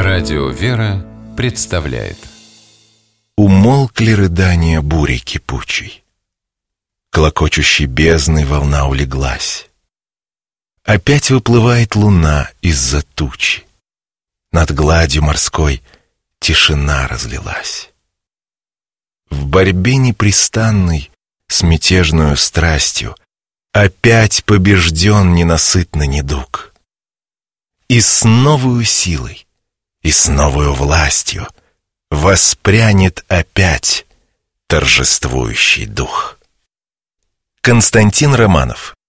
Радио «Вера» представляет. Умолкли рыдания бури кипучей, клокочущей бездной волна улеглась. Опять выплывает луна из-за тучи, над гладью морской тишина разлилась. В борьбе непрестанной с мятежную страстью опять побежден ненасытный недуг. И с новою силой, и с новою властью воспрянет опять торжествующий дух. Константин Романов.